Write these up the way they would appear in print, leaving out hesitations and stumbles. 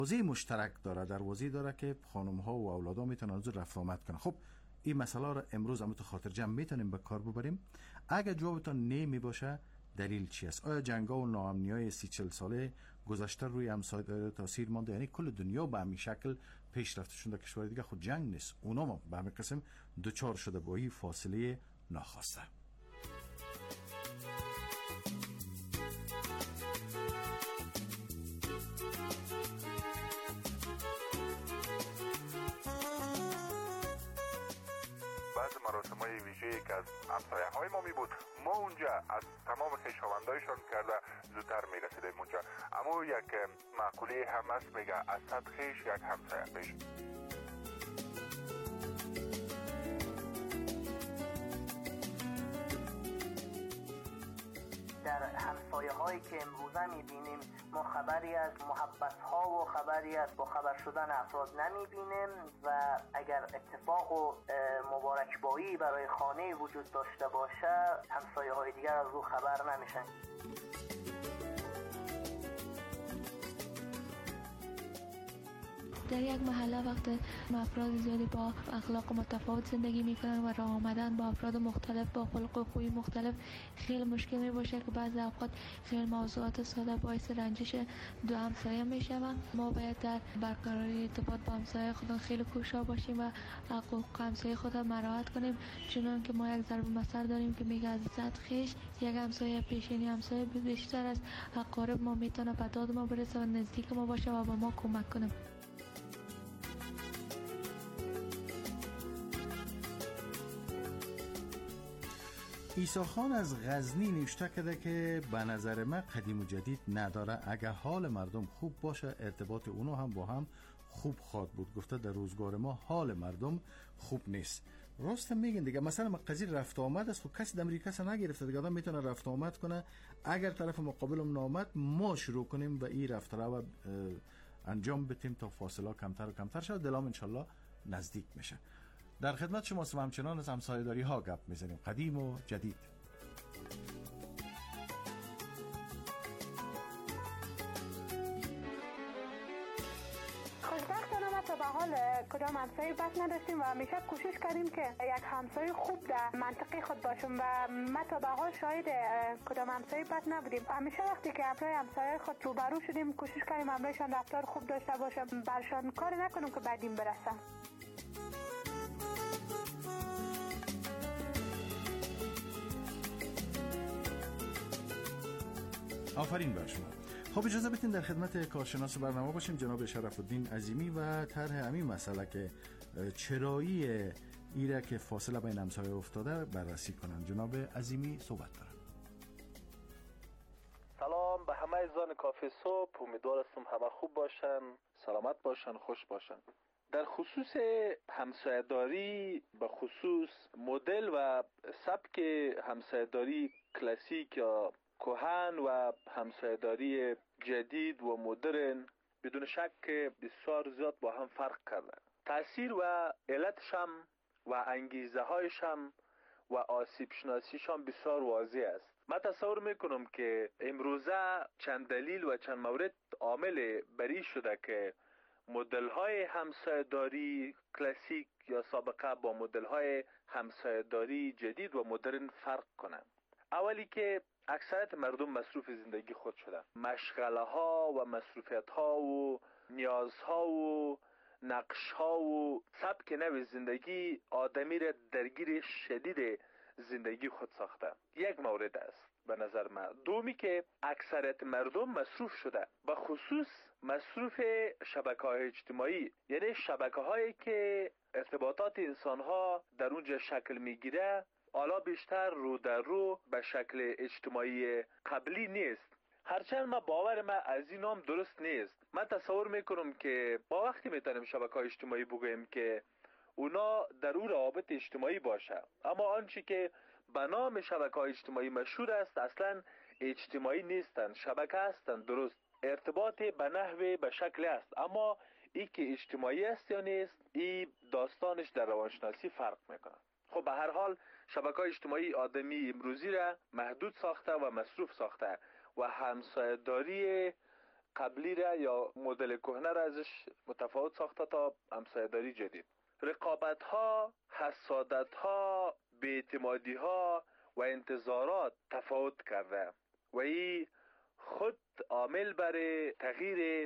دروازه مشترک داره، دروازه داره که خانم ها و اولاد ها میتونن از رفت آمد کنن. خب این مسئله را امروز هم تو خاطر جمع میتونیم به کار ببریم. اگه جوابتان نه می باشه دلیل چی است؟ آیا جنگا و ناامنیای 30-40 ساله گذشته روی همسایه تاثیر مانده؟ یعنی کل دنیا به همین شکل پیش رفته شده، کشور دیگه خود جنگ نیست، اونا به همین قسم دوچار شده با این فاصله ناخواسته. بعض مراسم‌های ویژه‌ای که از همسایه‌های ما می بود، ما اونجا از تمام خویشاوندایشان کرده زودتر می‌رسیدیم اونجا. اما یک مقوله هم هست میگه از صد خویش یک همسایه پیش. در همسایه هایی که امروزه میبینیم ما خبری از محبت ها و خبری از با خبر شدن افراد نمیبینیم و اگر اتفاق و مبارکبایی برای خانه وجود داشته باشه همسایه های دیگر از او خبر نمیشن. در یک محله وقت افراد زیادی با اخلاق متفاوت زندگی میکنن و راه آمدن با افراد مختلف با خلق و خوی مختلف خیلی مشکل می باشه که بعضی اوقات خیلی موضوعات ساده باعث رنجش دو همسایه میشه و ما باید در برقراری ارتباط با همسایه خودمون خیلی کوشا باشیم و حقوق همسایه خود را مراعات کنیم، چون که ما یک ضرب مثل داریم که میگه از 100 خویش یک همسایه پیشینی همسایه بیشتر از اقارب ما میتونه به داد ما برسه و نزدیک ما باشه و به ما کمک کنه. عیسی خان از غزنی نوشته کرده که به نظر من قدیم و جدید نداره، اگه حال مردم خوب باشه ارتباط اونو هم با هم خوب خواد بود. گفته در روزگار ما حال مردم خوب نیست. راست میگن دیگه. مثلا قضیه رفت آمد است، خب کسی در امریکا سن نگرفته دیگه، آدم میتونه رفت آمد کنه. اگر طرف مقابلم نامد ما شروع کنیم و این رفت رو انجام بدیم تا فاصله کمتر و کمتر شد، دلام انشالله نزدیک میشه. در خدمت شما هستم، همچنان از همسایه‌داری ها گپ میزنیم، قدیم و جدید. خوشبختانه ما تا به حال کدام همسایه بد نداشتیم و همیشه کوشش کردیم که یک همسایه خوب در منطقه خود باشیم و ما تا به حال شاهد کدام همسایه بد نبودیم. همیشه وقتی که همراه همسایه خود روبرو شدیم کوشش کردیم همراهشان رفتار خوب داشته باشیم، برشان کاری نکنیم که بدیم برسه. آفرین بر شما. خب اجازه بدین در خدمت کارشناس برنامه باشیم جناب شرف الدین عظیمی و طرح همین مسئله که چرایی ایره که فاصله بین همسایه افتاده بررسی کنن. جناب عظیمی صحبت دارن. سلام به همه عزیزان کافی صبح، امیدوارم همه خوب باشن، سلامت باشن، خوش باشن. در خصوص همسایه‌داری به خصوص مدل و سبک همسایه‌داری کلاسیک یا کهن و همسایه‌داری جدید و مدرن بدون شک بسیار زیاد با هم فرق کرده. تأثیر و علتش هم و انگیزه هایش هم و آسیب شناسیش هم بسیار واضح است. من تصور میکنم که امروزه چند دلیل و چند مورد عامل بری شده که مدل های همسایه‌داری کلاسیک یا سابقه با مدل های همسایه‌داری جدید و مدرن فرق کنند. اولی که اکثریت مردم مصروف زندگی خود شدن. مشغله ها و مصروفیت ها و نیاز ها و نقش ها و سبک نوع زندگی آدمی را درگیر شدید زندگی خود ساخته. یک مورد است به نظر من. دومی که اکثریت مردم مصروف شده، به خصوص مصروف شبکه‌های اجتماعی، یعنی شبکه‌هایی که ارتباطات انسان ها در اونجا شکل میگیره حالا بیشتر رو در رو به شکل اجتماعی قبلی نیست. هرچند ما باور من از این نام درست نیست. من تصور میکنم که با وقتی میتونیم شبکه‌های اجتماعی بگوییم که اونا در اون روابط اجتماعی باشه، اما آنچه که به نام شبکه‌های اجتماعی مشهور است اصلا اجتماعی نیستند، شبکه هستند. درست ارتباط به نحوه به شکل است، اما ای که اجتماعی است یا نیست این داستانش در روانشناسی فرق میکنه. خب به هر حال شبکه‌های اجتماعی آدمی امروزی را محدود ساخته و مصروف ساخته و همسایه‌داری قبلی را یا مدل کهنه را ازش متفاوت ساخته تا همسایه‌داری جدید. رقابت ها، حسادت ها، بی‌اعتمادی ها و انتظارات تفاوت کرده و این خود عامل برای تغییر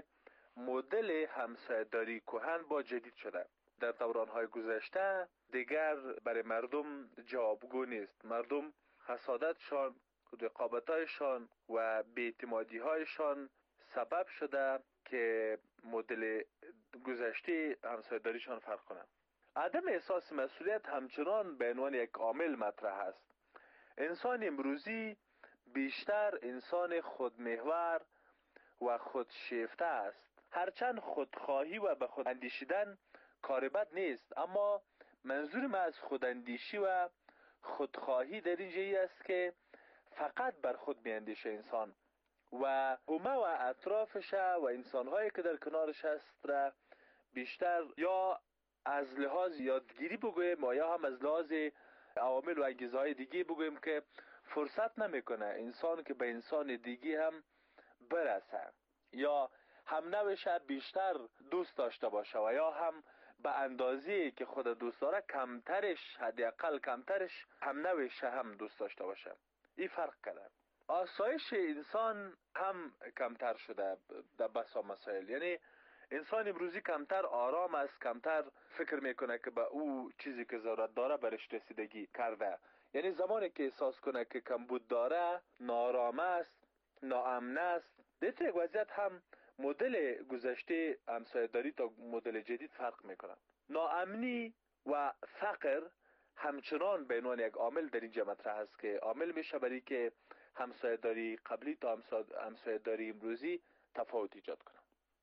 مدل همسایه‌داری کهن با جدید شده. در دوران‌های گذشته دیگر برای مردم جوابگو نیست. مردم حسادتشان، رقابت‌هایشان و بی‌اعتمادی‌هایشان سبب شده که مدل گذشته همسایه‌داریشان فرق کنه. عدم احساس مسئولیت همچنان به عنوان یک عامل مطرح است. انسان امروزی بیشتر انسان خودمحور و خودشیفته است. هرچند خودخواهی و به خود اندیشیدن کار بد نیست، اما منظور من از خوداندیشی و خودخواهی در اینجایی است که فقط بر خود میاندیشه انسان و همه و اطرافش و انسانهایی که در کنارش هست را بیشتر یا از لحاظ یادگیری بگویم یا هم از لحاظ عوامل و انگیزه های دیگه بگویم که فرصت نمیکنه انسان که به انسان دیگه هم برسه یا هم نوش بیشتر دوست داشته باشه و یا هم به اندازه‌ای که خود دوست داره کمترش، حداقل کمترش هم نوش هم دوست داشته باشه. این فرق کرده. آسایش انسان هم کمتر شده در بسا مسائل. یعنی انسان امروزی کمتر آرام است، کمتر فکر میکنه که به او چیزی که ضرورت داره برش رسیدگی کرده. یعنی زمانی که احساس کنه که کمبود داره، ناآرام است، ناامن است. در یک وضعیت هم مدل گذشته همسایه‌داری تا مدل جدید فرق میکنه. ناامنی و فقر همچنان به عنوان یک عامل در اینجا مطرح است که عامل میشه برای که همسایه‌داری قبلی تا همسایه‌داری امروزی تفاوت ایجاد کنه.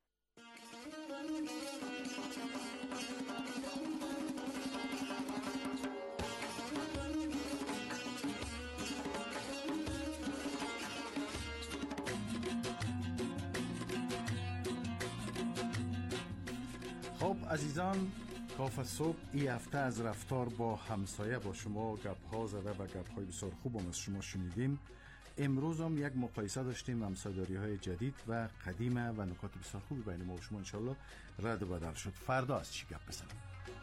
خب عزیزان، کاف صبح این هفته از رفتار با همسایه با شما گپ ها زده و گپ های بسیار خوب هم از شما شنیدیم. امروز هم یک مقایسه داشتیم همسایه‌داری های جدید و قدیمه و نکات بسیار خوبی بین ما و شما انشالله رد و بدل شد. فردا از چی گپ بزنیم؟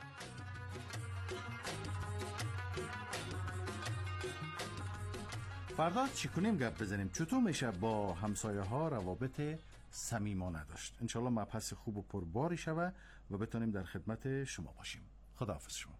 فردا چی کنیم گپ بزنیم؟ چطور میشه با همسایه ها روابط صمیمانه داشت؟ انشالله مبحث خوب و پرباری شود و بتونیم در خدمت شما باشیم. خداحافظ شما.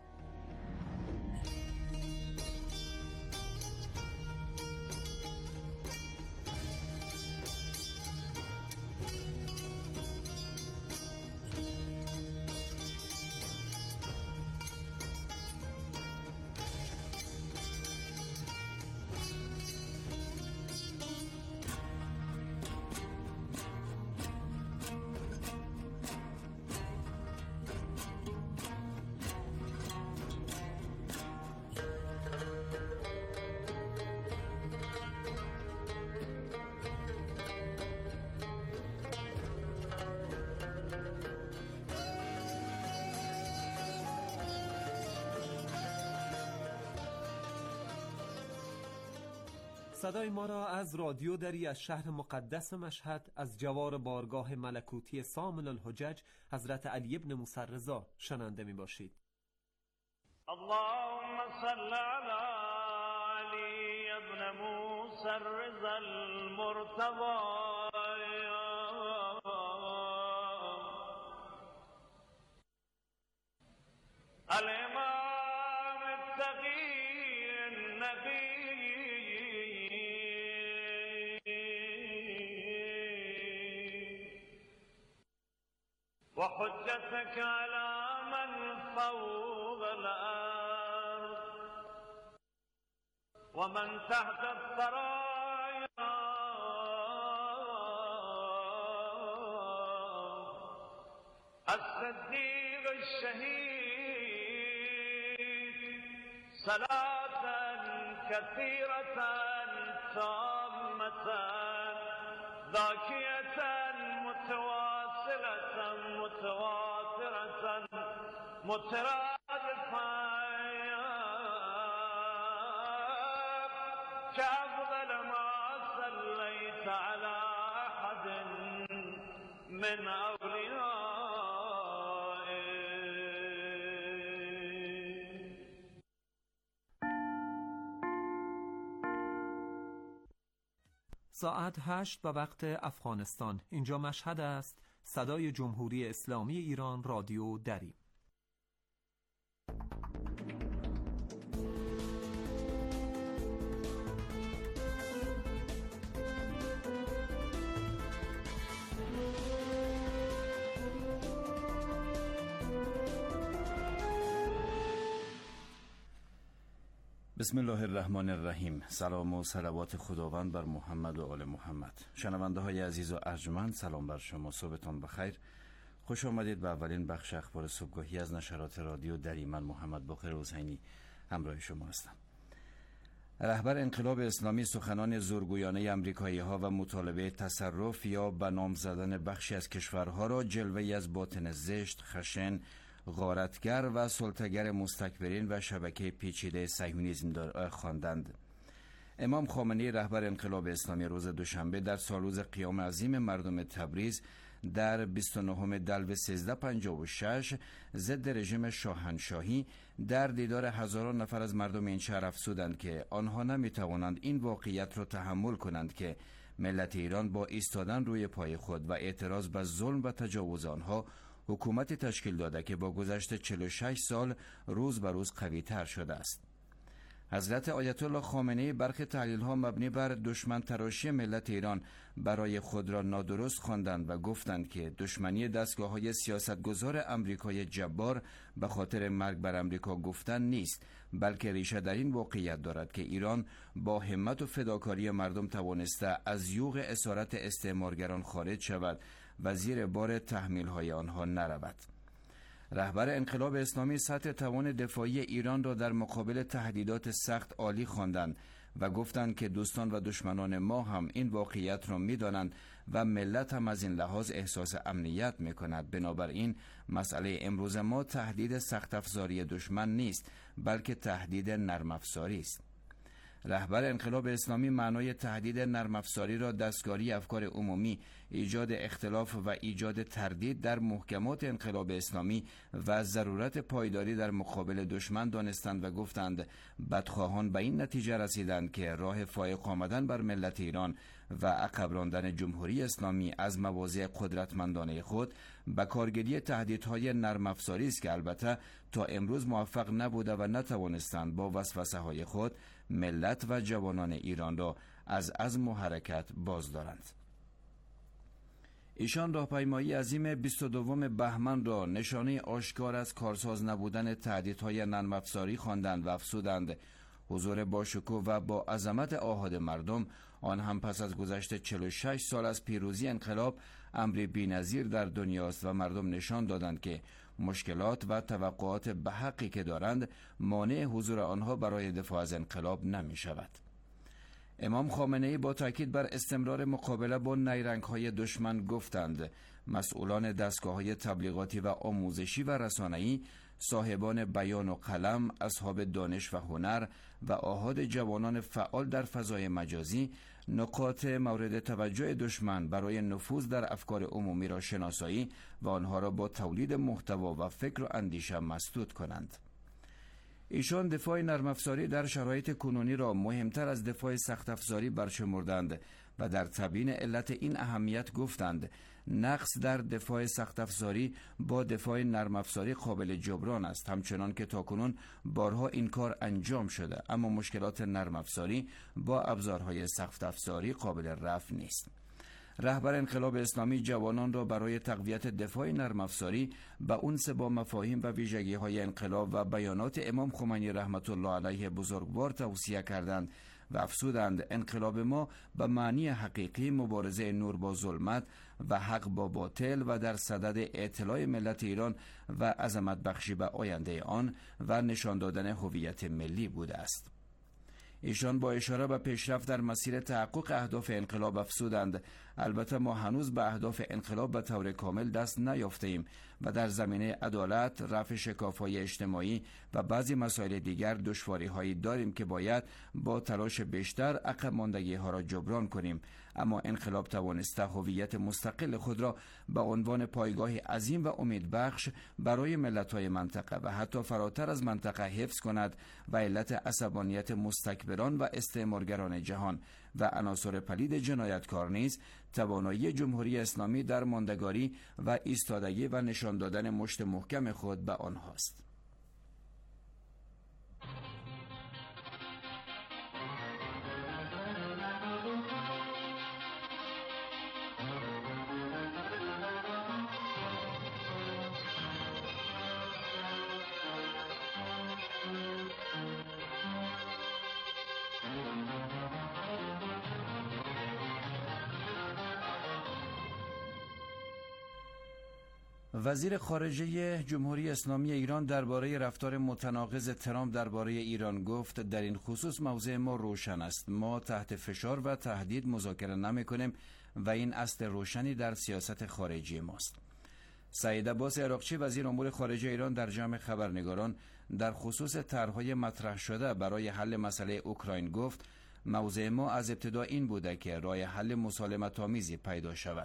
صدای ما را از رادیو دری از شهر مقدس مشهد از جوار بارگاه ملکوتی سامن الحجج حضرت علی ابن موسی رضا شنونده می باشید. اللهم صل علی علی ابن موسی رضا المرتضی الامام التقی النبی وحجتك على من فوق الأرض ومن تحت الثرايا الصديق الشهيد صلاة كثيرة تامة ذاكية متواصلة متواترة مترادفة كأفضل ما صليت على أحد من اولیائه. ساعت 8 به وقت افغانستان. اینجا مشهد است. صدای جمهوری اسلامی ایران، رادیو دری. بسم الله الرحمن الرحیم. سلام و صلوات خداوند بر محمد و آل محمد. شنونده های عزیز و ارجمند، سلام بر شما، صبحتان بخیر. خوش آمدید به اولین بخش اخبار صبحگاهی از نشرات رادیو دری. من محمد باقر حسینی همراه شما هستم. رهبر انقلاب اسلامی سخنان زورگویانه امریکایی ها و مطالبه تصرف یا به نام زدن بخشی از کشورها را جلوه‌ای از باطن زشت، خشن، غارتگر و سلطه‌گر مستکبرین و شبکه پیچیده صهیونیسم خواندند. امام خامنه‌ای رهبر انقلاب اسلامی روز دوشنبه در سالروز قیام عظیم مردم تبریز در 29 دلو 1356 ضد رژیم شاهنشاهی در دیدار هزاران نفر از مردم این شهر افزودند که آنها نمی‌توانند این واقعیت را تحمل کنند که ملت ایران با ایستادن روی پای خود و اعتراض به ظلم و تجاوز آنها حکومتی تشکیل داده که با گذشت 46 سال روز به روز قوی تر شده است. حضرت آیت الله خامنه‌ای برخی تحلیل‌ها مبنی بر دشمن تراشی ملت ایران برای خود را نادرست خواندند و گفتند که دشمنی دستگاه‌های سیاستگزار امریکای جبار به خاطر مرگ بر امریکا گفتن نیست، بلکه ریشه در این واقعیت دارد که ایران با همت و فداکاری مردم توانسته از یوغ اسارت استعمارگران خارج شود و زیر بار تحمیل‌های آنها نرود. رهبر انقلاب اسلامی سطح توان دفاعی ایران را در مقابل تهدیدات سخت عالی خواندند و گفتند که دوستان و دشمنان ما هم این واقعیت را می‌دانند و ملت هم از این لحاظ احساس امنیت می‌کند. بنابراین مسئله امروز ما تهدید سخت افزاری دشمن نیست، بلکه تهدید نرم افزاری است. رهبر انقلاب اسلامی معنای تهدید نرم افزاری را دستکاری افکار عمومی، ایجاد اختلاف و ایجاد تردید در محکمات انقلاب اسلامی و ضرورت پایداری در مقابل دشمن دانستند و گفتند بدخواهان به این نتیجه رسیدند که راه فائق آمدن بر ملت ایران و عقب راندن جمهوری اسلامی از مواضع قدرتمندانه خود به کارگیری تهدیدهای نرم افزاری است که البته تا امروز موفق نبوده و نتوانستند با وسوسه های خود ملت و جوانان ایران را از عزم و حرکت باز دارند. ایشان راهپیمایی عظیم 22 بهمن را نشانه آشکار از کارساز نبودن تهدیدهای نرم افزاری خواندند و افزودند حضور باشکوه و با عظمت آحاد مردم، آن هم پس از گذشت 46 سال از پیروزی انقلاب، امری بی‌نظیر در دنیاست و مردم نشان دادند که مشکلات و توقعات به حقی که دارند مانع حضور آنها برای دفاع از انقلاب نمی شود. امام خامنه‌ای با تاکید بر استمرار مقابله با نیرنگ‌های دشمن گفتند مسئولان دستگاه‌های تبلیغاتی و آموزشی و رسانه‌ای، صاحبان بیان و قلم، اصحاب دانش و هنر و آحاد جوانان فعال در فضای مجازی نقاط مورد توجه دشمن برای نفوذ در افکار عمومی را شناسایی و آنها را با تولید محتوا و فکر و اندیشه مسدود کنند. ایشان دفاع نرم افزاری در شرایط کنونی را مهمتر از دفاع سخت افزاری برشمردند و در تبیین علت این اهمیت گفتند نقص در دفاع سخت افزاری با دفاع نرم افزاری قابل جبران است، همچنان که تاکنون بارها این کار انجام شده، اما مشکلات نرم افزاری با ابزارهای سخت افزاری قابل رفع نیست. رهبر انقلاب اسلامی جوانان را برای تقویت دفاع نرم افزاری به اونس با مفاهیم و ویژگی‌های انقلاب و بیانات امام خمینی رحمت الله علیه بزرگوار توصیه کردند و افزودند انقلاب ما به معنی حقیقی مبارزه نور با ظلمت و حق با باطل و در صدد اطلاع ملت ایران و عظمت بخشی به آینده آن و نشان دادن هویت ملی بوده است. ایشان با اشاره به پیشرفت در مسیر تحقق اهداف انقلاب افزودند البته ما هنوز به اهداف انقلاب به طور کامل دست نیافتیم و در زمینه عدالت، رفع شکاف‌های اجتماعی و بعضی مسائل دیگر دشواری‌هایی داریم که باید با تلاش بیشتر عقب ماندگی‌ها را جبران کنیم. اما انقلاب توانسته هویت مستقل خود را به عنوان پایگاه عظیم و امیدبخش برای ملت‌های منطقه و حتی فراتر از منطقه حفظ کند و علت عصبانیت مستکبران و استعمارگران جهان و عناصر پلید جنایتکار نیز توانایی جمهوری اسلامی در ماندگاری و ایستادگی و نشان دادن مشت محکم خود به آنهاست. وزیر خارجه جمهوری اسلامی ایران درباره رفتار متناقض ترامپ درباره ایران گفت در این خصوص موضع ما روشن است. ما تحت فشار و تهدید مذاکره نمی‌کنیم و این اصل روشنی در سیاست خارجی ماست. سعید عباس عراقچی وزیر امور خارجه ایران در جمع خبرنگاران در خصوص طرح‌های مطرح شده برای حل مسئله اوکراین گفت موضع ما از ابتدا این بوده که راه حل مسالمت‌آمیزی پیدا شود.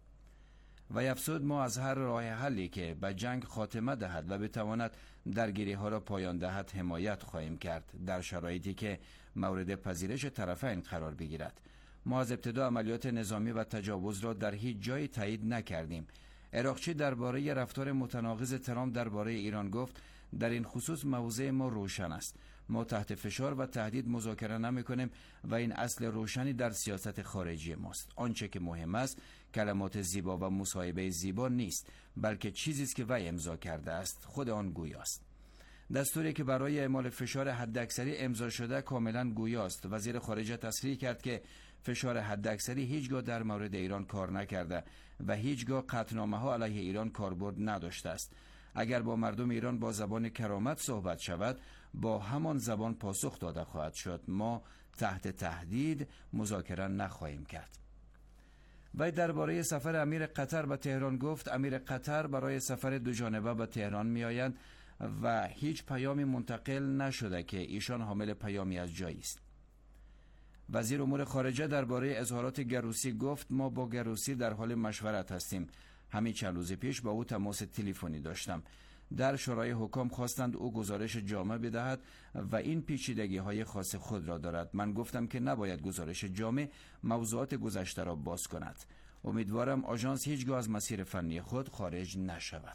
و افزود ما از هر راه حلی که به جنگ خاتمه دهد و بتواند درگیری ها را پایان دهد حمایت خواهیم کرد در شرایطی که مورد پذیرش طرفین قرار بگیرد. ما از ابتدا عملیات نظامی و تجاوز را در هیچ جای تایید نکردیم. عراقچی درباره رفتار متناقض ترامپ درباره ایران گفت در این خصوص موضع ما روشن است. ما تحت فشار و تهدید مذاکره نمی‌کنیم و این اصل روشنی در سیاست خارجی ماست. آنچه که مهم است کلمات زیبا و مصاحبه زیبا نیست، بلکه چیزی است که وی امضا کرده است. خود آن گویاست. دستوری که برای اعمال فشار حداکثری امضا شده کاملا گویاست. وزیر خارجه تصریح کرد که فشار حداکثری هیچگاه در مورد ایران کار نکرده و هیچگاه قطعنامه‌ها علیه ایران کاربرد نداشته است. اگر با مردم ایران با زبان کرامت صحبت شود، با همان زبان پاسخ داده خواهد شد. ما تحت تهدید مذاکره نخواهیم کرد. وی درباره سفر امیر قطر به تهران گفت امیر قطر برای سفر دوجانبه به تهران میآیند و هیچ پیامی منتقل نشده که ایشان حامل پیامی از جایی است. وزیر امور خارجه درباره اظهارات گروسی گفت ما با گروسی در حال مشورت هستیم. همین چند روز پیش با او تماس تلفنی داشتم. در شورای حکام خواستند او گزارش جامع بدهد و این پیچیدگی های خاص خود را دارد. من گفتم که نباید گزارش جامع موضوعات گذشته را باز کند. امیدوارم آژانس هیچگاه از مسیر فنی خود خارج نشود.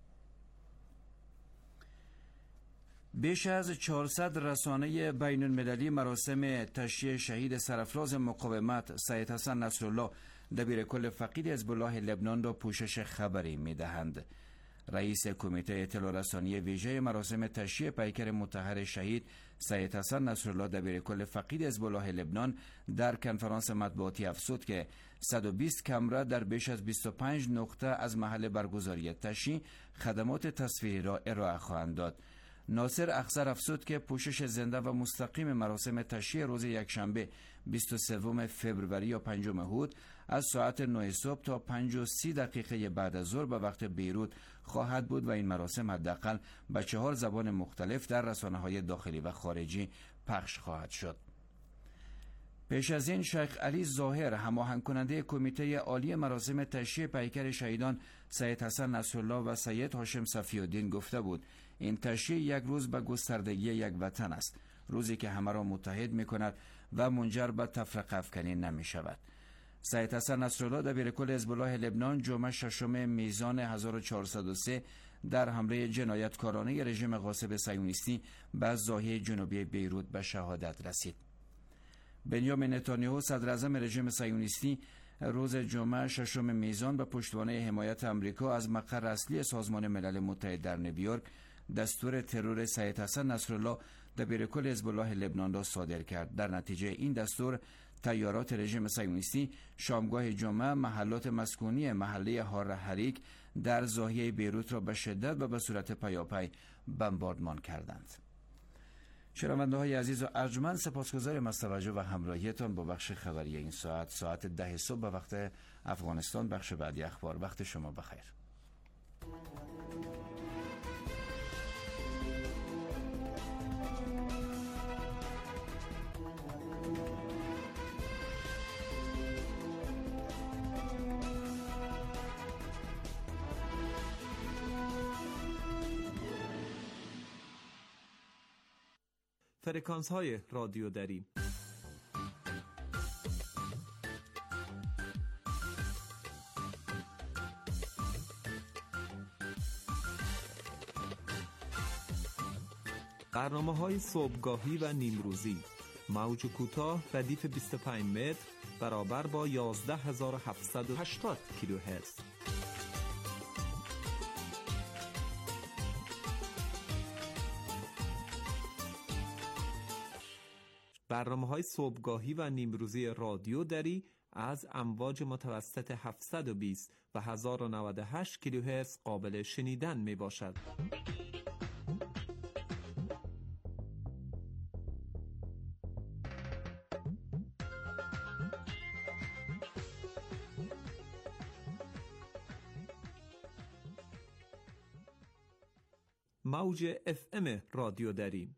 بیش از 400 رسانه بین المللی مراسم تشییع شهید سرافراز مقاومت سید حسن نصرالله دبیرکل فقید حزب الله لبنان را پوشش خبری می‌دهند. رئیس کمیته اطلاع رسانی ویژه مراسم تشییع پیکر مطهر شهید سید حسن نصرالله دبیرکل فقید حزب الله لبنان در کنفرانس مطبوعاتی افزود که 120 کمره در بیش از 25 نقطه از محل برگزاری تشییع خدمات تصویری را ارائه خواهند داد. ناصر اخضر افزود که پوشش زنده و مستقیم مراسم تشییع روز یکشنبه 23 فوریه یا 5 هود از ساعت 9 صبح تا 5:30 بعد از ظهر به وقت بیروت خواهد بود و این مراسم حداقل به 4 زبان مختلف در رسانه‌های داخلی و خارجی پخش خواهد شد. پیش از این شیخ علی ظاهر هماهنگ کننده کمیته عالی مراسم تشییع پیکر شهیدان سید حسن نصرالله و سید هاشم صفی‌الدین گفته بود این تشییع یک روز به گستردگی یک وطن است، روزی که همه را متحد می کند و منجر به تفرقه افکنی نمی شود. سید حسن نصرالله دبیرکل حزب الله لبنان جمعه 6 میزان 1403 در حمله جنایتکارانه رژیم غاصب صهیونیستی به ضاحیه جنوبی بیروت به شهادت رسید. بنیامین نتانیاهو صدر اعظم رژیم صهیونیستی روز جمعه 6 میزان به پشتوانه حمایت آمریکا از مقر اصلی سازمان ملل متحد در نیویورک دستور ترور سید حسن نصرالله دبیرکل حزب الله لبنان را صادر کرد. در نتیجه این دستور طیارات رژیم صهیونیستی شامگاه جمعه محلات مسکونی محله هار حریک در ضاحیه بیروت را به شدت و به صورت پیاپی بمباردمان کردند. شنونده های عزیز و ارجمند، سپاسگزارم از توجه و همراهیتان با بخش خبری این ساعت 10 صبح به وقت افغانستان. بخش بعدی اخبار. وقت شما بخیر. فرکانس های رادیو دری. برنامه های صبحگاهی و نیمروزی. موج کوتاه ردیف 25 متر برابر با 11780 کیلوهرتز. برنامه‌های صبحگاهی و نیمروزی رادیو دری از امواج متوسط 720 و 1098 کیلوهرتز قابل شنیدن می باشد. موج FM رادیو دری.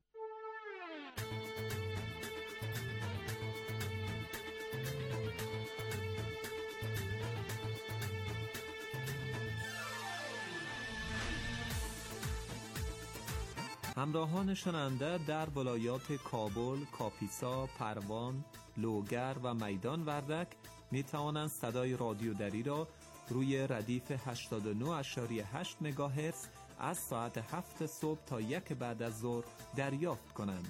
همراهان شنونده در ولایات کابل، کاپیسا، پروان، لوگر و میدان وردک می توانند صدای رادیو دری را روی ردیف 89.8 مگاهرتز از ساعت 7 صبح تا 1 بعد از ظهر دریافت کنند.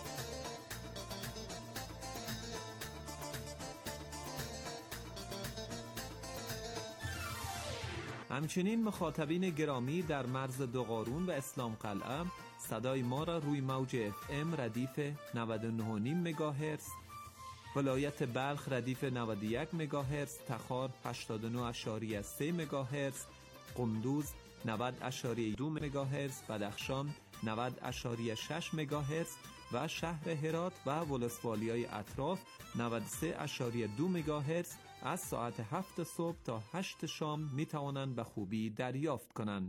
همچنین مخاطبین گرامی در مرز دوقارون و اسلام قلعه صدای ما را روی موج FM ردیف 99.5 مگاهرتز، ولایت بلخ ردیف 91 مگاهرتز، تخار 89.3 مگاهرتز، قندوز 90.2 مگاهرتز، بدخشان 90.6 مگاهرتز و شهر هرات و ولسوالیای اطراف 93.2 مگاهرتز از ساعت 7 صبح تا 8 شام می توانند به خوبی دریافت کنند.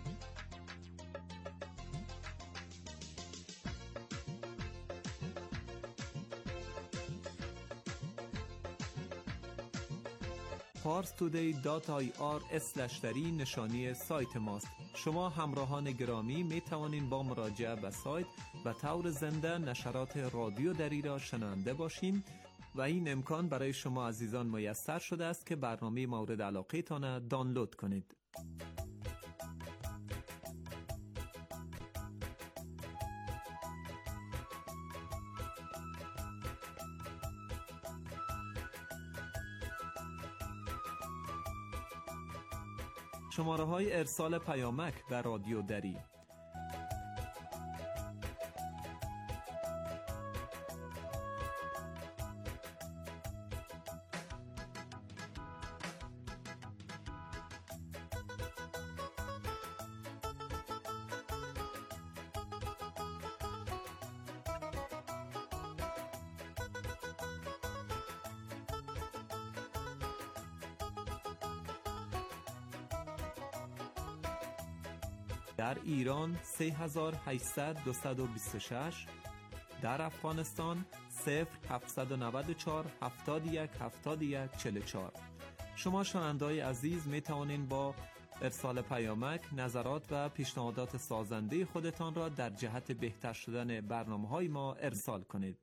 parstoday.ir/dari نشانی سایت ماست. شما همراهان گرامی می توانید با مراجعه به سایت و طور زنده نشرات رادیو دری را شنونده باشین و این امکان برای شما عزیزان میسر شده است که برنامه مورد علاقه تان دانلود کنید. شماره های ارسال پیامک در رادیو دری: در ایران 3800-226، در افغانستان 0794 71 71 44. شما شنونده‌های عزیز می توانید با ارسال پیامک نظرات و پیشنهادات سازنده خودتان را در جهت بهتر شدن برنامه‌های ما ارسال کنید.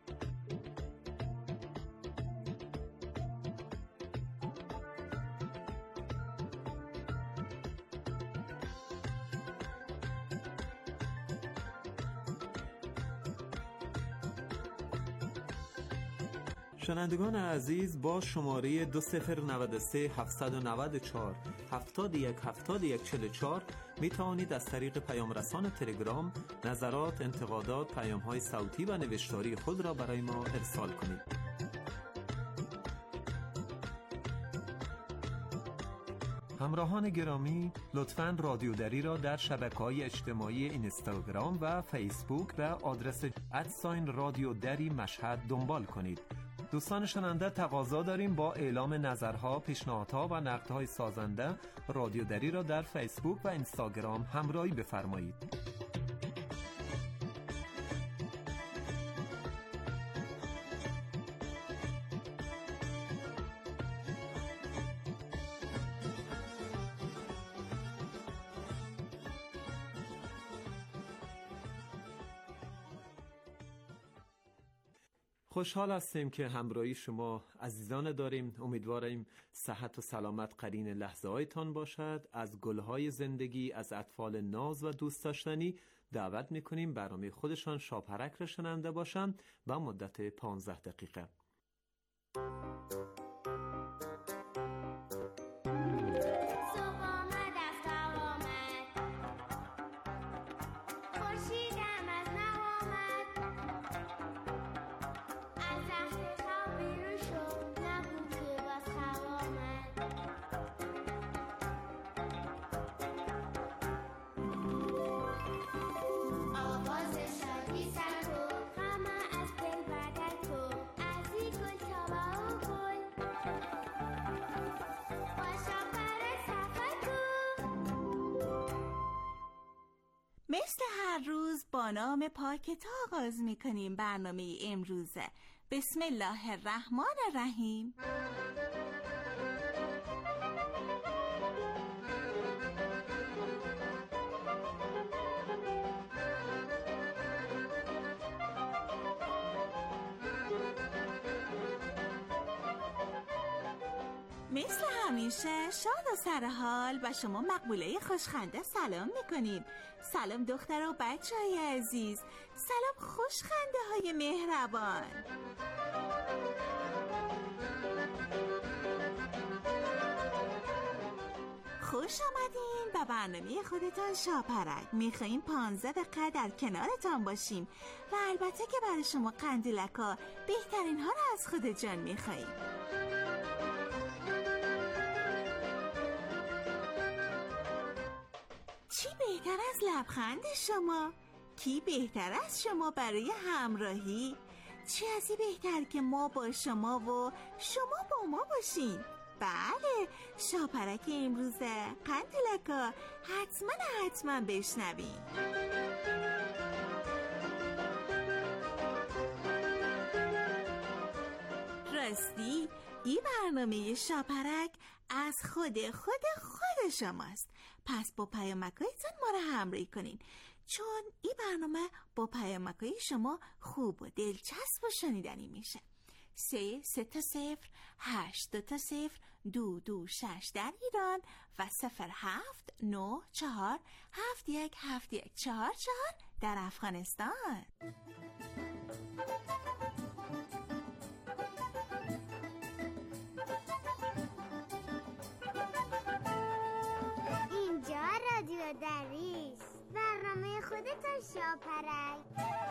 شنوندگان عزیز، با شماره 2093 794 71 71 44 می توانید از طریق پیام رسان تلگرام نظرات، انتقادات، پیام‌های صوتی و نوشتاری خود را برای ما ارسال کنید. همراهان گرامی، لطفاً رادیو دری را در شبکه‌های اجتماعی اینستاگرام و فیسبوک به آدرس @رادیو دری مشهد دنبال کنید. دوستان شنونده، تقاضا داریم با اعلام نظرها، پیشنهادها و نقدهای سازنده رادیو دری را در فیسبوک و اینستاگرام همراهی بفرمایید. خوشحال هستیم که همراهی شما عزیزان داریم. امیدواریم صحت و سلامت قرین لحظه هایتان باشد. از گلهای زندگی، از اطفال ناز و دوست داشتنی دعوت میکنیم برنامه خودشان شاپرک را شنونده باشند و مدت 15 دقیقه. مثل هر روز با نام پاک تا آغاز میکنیم برنامه امروزه. بسم الله الرحمن الرحیم. مثل همیشه شاد و سرحال و شما مقبوله خوشخنده سلام میکنیم. سلام دختر و بچه های عزیز، سلام خوشخنده های مهربان. خوش آمدین به برنامه خودتان شاپرک. میخواییم 15 دقیقه در کنارتان باشیم و البته که برای شما قندیلکا بهترین ها رو از خود جان میخواییم. چی بهتر از لبخند شما؟ کی بهتر از شما برای همراهی؟ چی ازی بهتر که ما با شما و شما با ما باشین؟ بله، شاپرک امروزه قندیلکا حتما بشنوین. راستی این برنامه شاپرک از خود شماست. پس با پیامک‌هایتون ما رو همراهی کنین، چون این برنامه با پیامک‌های شما خوب و دلچسب و شنیدنی میشه. 3-8-2-0 در ایران و 07947171144 در افغانستان. اینجا رادیو دریست، برنامه خودتان شاپرک.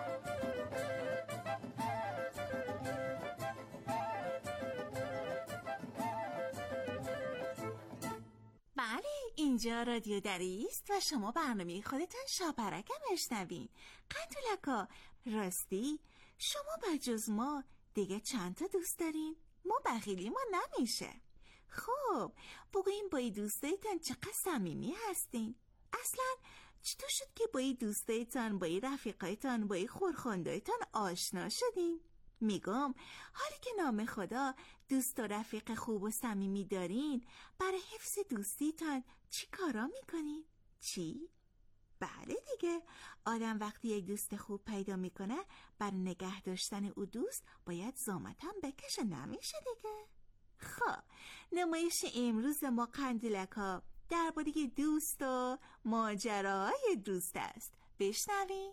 بله، اینجا رادیو دریست و شما برنامه خودتان شاپرک هم بشنوین. قندیلکا، راستی شما بجز ما دیگه چند تا دوست دارین؟ ما بخیلی ما نمیشه. خب بگوین با این دوستایتان چقدر صمیمی هستین؟ اصلا چطور شد که با این دوستایتان، با این رفیقایتان، با این خورخوندایتان آشنا شدین؟ میگم حالی که نام خدا دوست و رفیق خوب و صمیمی دارین، برای حفظ دوستیتان چی کارا میکنین؟ چی؟ بله دیگه، آدم وقتی یک دوست خوب پیدا میکنه، برای نگه داشتن او دوست باید زحمت هم بکشه، نمیشه دیگه؟ خب نمایش امروز ما قندیلکا درباره دوست و ماجراهای دوست است. بشنویم.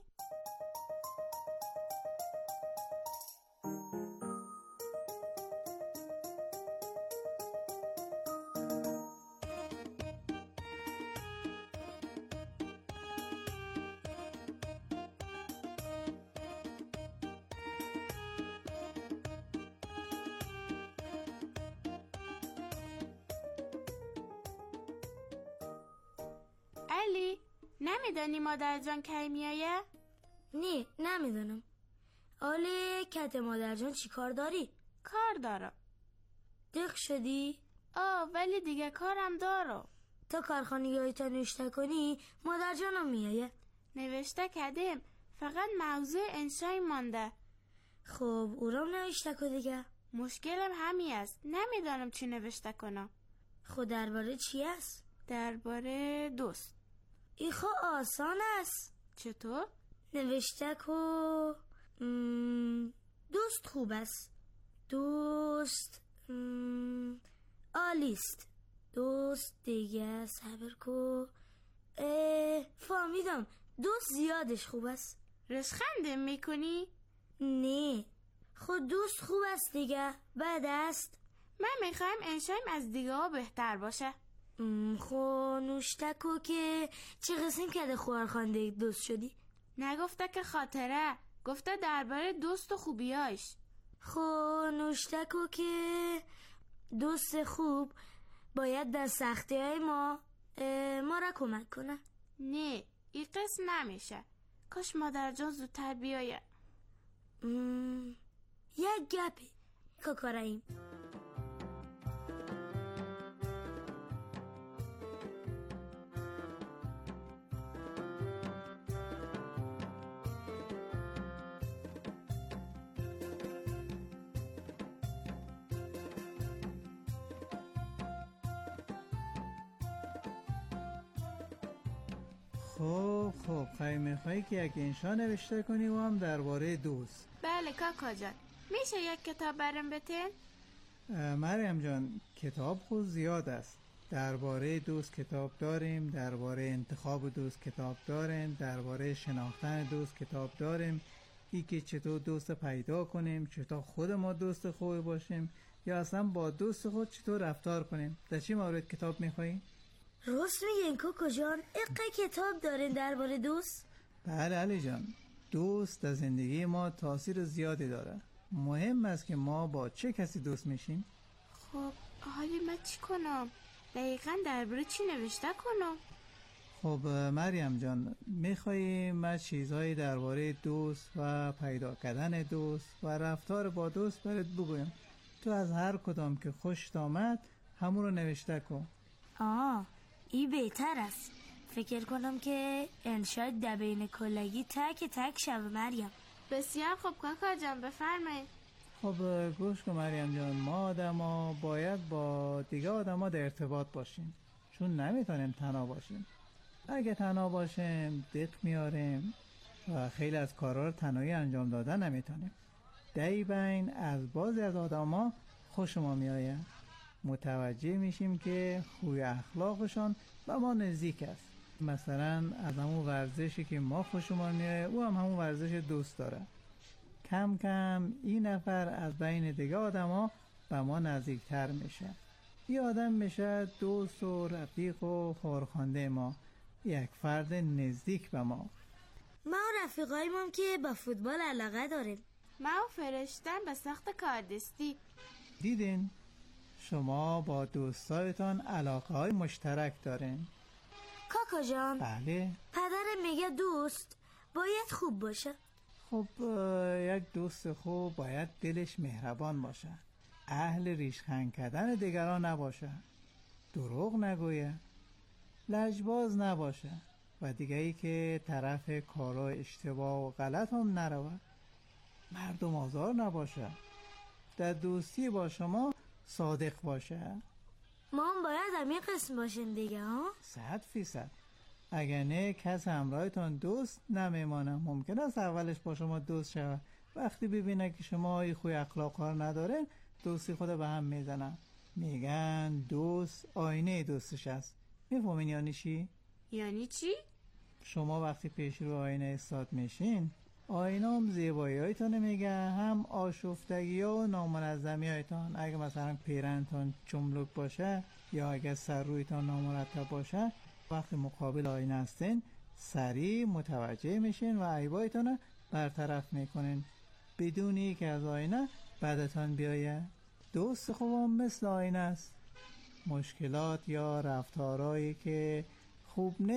نمیدانی مادر جان کی میایه؟ نه نمیدونم. آله کت مادر جان چی کار داری؟ کار دارم. دق شدی؟ ولی دیگه کارم دارم. تا کارخانگاهی تا نوشته کنی مادر جانم میایه. نوشته کردیم، فقط موضوع انشای مانده. خب او را نوشته که دیگه. مشکلم همی است، نمیدانم چی نوشته کنم. خب درباره چی است؟ درباره دوست. ای خب آسان است. چطور؟ نوشته که دوست خوب است. دوست آلیست. دوست دیگه صبر کو. فهمیدم، دوست زیادش خوب است. رشخنده میکنی؟ نه خود دوست خوب است دیگه. بد است. من میخوایم انشایم از دیگه ها بهتر باشه. خب نوشتکو که چه قسم کرده خوارخانده دوست شدی؟ نگفته که خاطره، گفته درباره دوست و خوبیاش. خب نوشتکو که دوست خوب باید در سختی های ما را کمک کنه. نه این قسم نمیشه. کاش مادر جان زودتر بیایه. یک گپی که کاراییم. خب خیلی خواهی که یک انشا نوشته کنی و هم درباره دوست. بله کاکا جان، میشه یک کتاب برم بتین؟ مریم جان کتاب خود زیاد است. درباره دوست کتاب داریم، درباره انتخاب دوست کتاب داریم، درباره شناختن دوست کتاب داریم، ای که چطور دوست پیدا کنیم، چطور خود ما دوست خوبی باشیم، یا اصلا با دوست خود چطور رفتار کنیم. در چی مورد کتاب میخوایی؟ راست میگین کوکو جان، اقا کتاب دارین درباره دوست؟ بله علی جان، دوست در زندگی ما تاثیر زیادی داره. مهم است که ما با چه کسی دوست میشیم. خب حالی من چی کنم؟ دقیقا درباره چی نوشته کنم؟ خب مریم جان، میخوایی من چیزهایی درباره دوست و پیدا کردن دوست و رفتار با دوست برات بگویم. تو از هر کدام که خوشت آمد همون رو نوشته کن. ای بهتر است. فکر کنم که انشاء دبین کلگی تک تک شب مریم. بسیار خوب کاکا جان، بفرمایید. خب گوش کن مریم جان، ما آدما باید با دیگه آدما در ارتباط باشیم، چون نمیتونیم تنها باشیم. اگه تنها باشیم دق میاریم و خیلی از کارا رو تنهایی انجام دادن نمیتونیم. دایی بین از بعضی از آدما خوش ما میآید، متوجه میشیم که خوی اخلاقشان به ما نزدیک است. مثلا از همون ورزشی که ما خوشمون میاد او هم همون ورزش دوست داره. کم کم این نفر از بین دیگه آدما به ما نزدیکتر میشه. این آدم میشه دوست و رفیق و خورخانده ما، یک فرد نزدیک به ما. ما و رفیقایمون که با فوتبال علاقه داریم. ما و فرشتن به سخت کاردستی. دیدین؟ شما با دوستایتان علاقه های مشترک دارین. کاکا جان، بله؟ پدرم میگه دوست باید خوب باشه. خب یک دوست خوب باید دلش مهربان باشه، اهل ریشخند کردن دیگران نباشه، دروغ نگویه، لجباز نباشه و دیگه ای که طرف کارای اشتباه و غلط هم نروه، مردم آزار نباشه، در دوستی با شما صادق باشه. ما هم باید همین قسم باشیم دیگه ها؟ 100%. اگر نه کس همراهتان دوست نمیمانه. ممکن است اولش با شما دوست شود، وقتی ببینه که شما ای خوی اخلاق کار نداره دوستی خود به هم میزنن. میگن دوست آینه دوستش است. میفهمین یعنی چی؟ یعنی چی؟ شما وقتی پیش رو آینه استاد میشین، آینه هم زیبایی هایتان میگه، هم آشفتگی ها و نامنظمی هایتان. اگه مثلا پیرنتان چملک باشه یا اگه سر رویتان نامرتب باشه، وقتی مقابل آینه هستین سریع متوجه میشین و عیبایتان برطرف میکنین بدونی که از آینه بعدتان بیایه. دوست خوبم مثل آینه است. مشکلات یا رفتارهایی که خوب نیست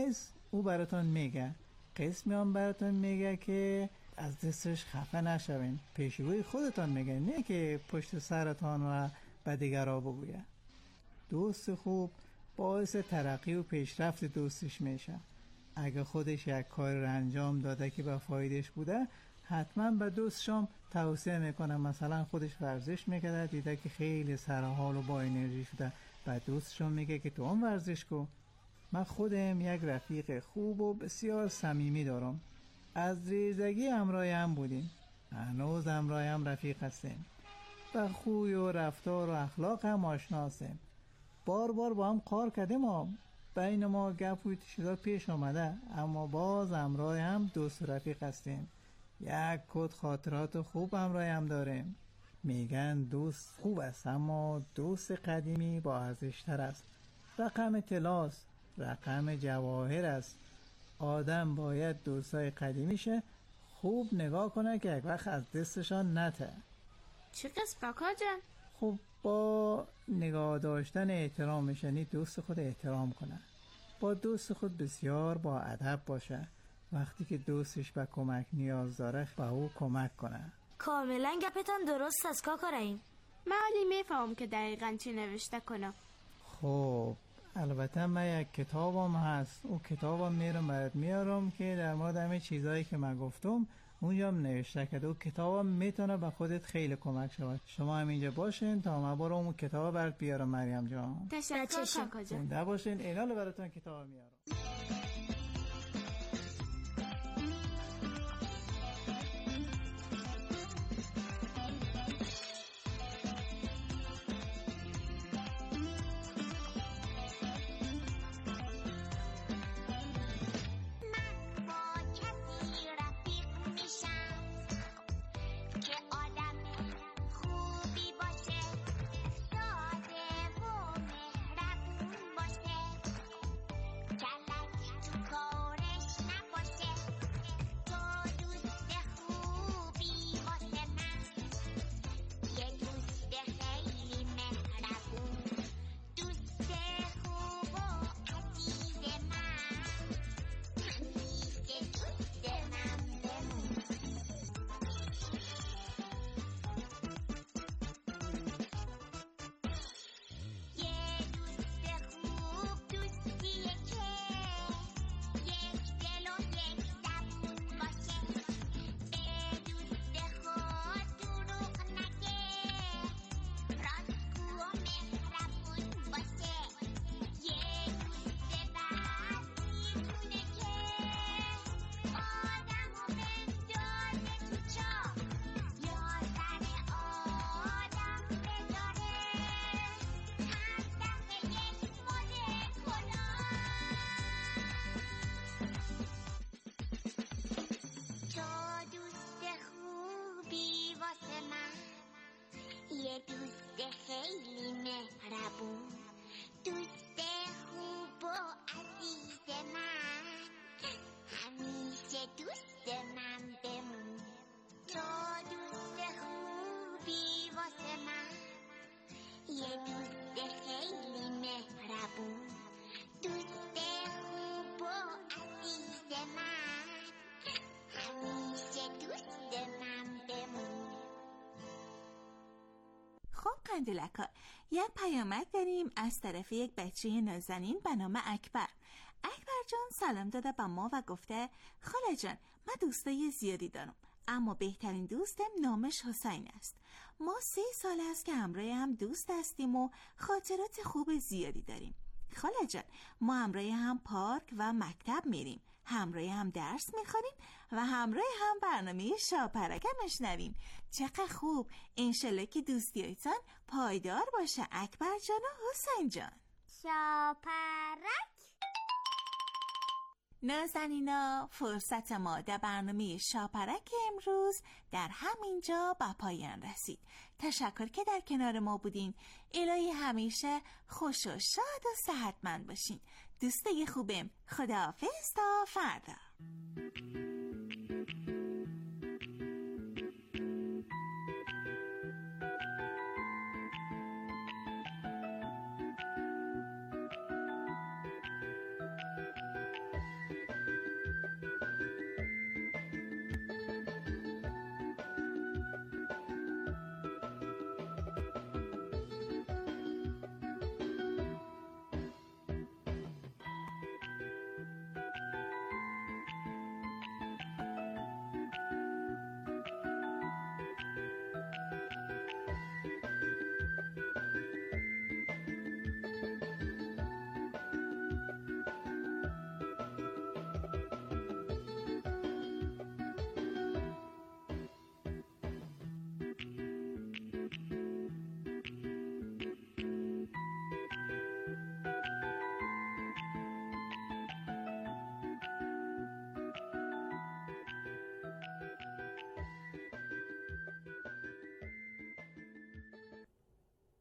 او براتون میگه، قسمی هم براتون میگه که از دستش خفه نشوین، پیشگوی خودتان میگه، نه که پشت سرتان و به دیگرها بگویه. دوست خوب باعث ترقی و پیشرفت دوستش میشه. اگه خودش یک کار رو انجام داده که به فایدهش بوده، حتما به دوستشم توصیه میکنه. مثلا خودش ورزش میکرده، دیده که خیلی سرحال و با انرژی شده، به دوستشم میگه که تو هم ورزش کن. من خودم یک رفیق خوب و بسیار صمیمی دارم. از ریزگی همراه هم بودیم، هنوز همراه هم رفیق هستیم. و خوی و رفتار و اخلاق هم آشنا هستیم. بار با هم کار کردیم و بین ما گپ و چیزا پیش آمده، اما باز همراه هم دوست و رفیق هستیم. یک کد خاطرات خوب همراه هم داریم. میگن دوست خوب است اما دوست قدیمی با ارزش‌تر است. رقم طلاست، رقم جواهر است. آدم باید دوستای قدیمیشه خوب نگاه کنه که یک وقت از دستشان نته. چه قصد کاکا جان؟ خب با نگاه داشتن احترامش، یعنی دوست خود احترام کنه، با دوست خود بسیار با ادب باشه، وقتی که دوستش به کمک نیاز داره به او کمک کنه. کاملا گپتان درست است کاکا رحیم. من حالی میفهمم که دقیقا چی نوشته کنم. خب البته من یک کتابم هست، اون کتابم میرم برات میارم که در مورد همه چیزایی که من گفتم اونجا هم نوشته کرده. اون کتابم میتونه به خودت خیلی کمک شود. شما هم اینجا باشین تا من برم اون کتاب برات بیارم مریم جان. تشکر کاکا جان. زنده باشین. اینال براتون کتاب میارم. یه دوست خیلی مهربون، دوست خوب و عزیز من، همیشه دوست من بمون. تو دوست خوبی واسه من، یه دوست خیلی مهربون، دوست خوب و عزیز من، همیشه دوست من بمون. خب قندولکا، یک پیامک داریم از طرف یک بچه نازنین به نام اکبر. اکبر جان سلام داده به ما و گفته خاله جان من دوستای زیادی دارم، اما بهترین دوستم نامش حسین است. ما 3 سال است که همراه هم دوست هستیم و خاطرات خوب زیادی داریم. خاله جان ما همراه هم پارک و مکتب میریم، همراه هم درس میخونیم و همراه هم برنامه شاپرکم میشنویم. چقدر خوب، انشالله که دوستیایتان پایدار باشه اکبر جان و حسین جان. شاپرک. نازنینا، فرصت ما در برنامه شاپرک امروز در همینجا به پایان رسید. تشکر که در کنار ما بودین. الهی همیشه خوش و شاد و صحتمند باشین. دوستای خوبم، خداحافظ تا فردا.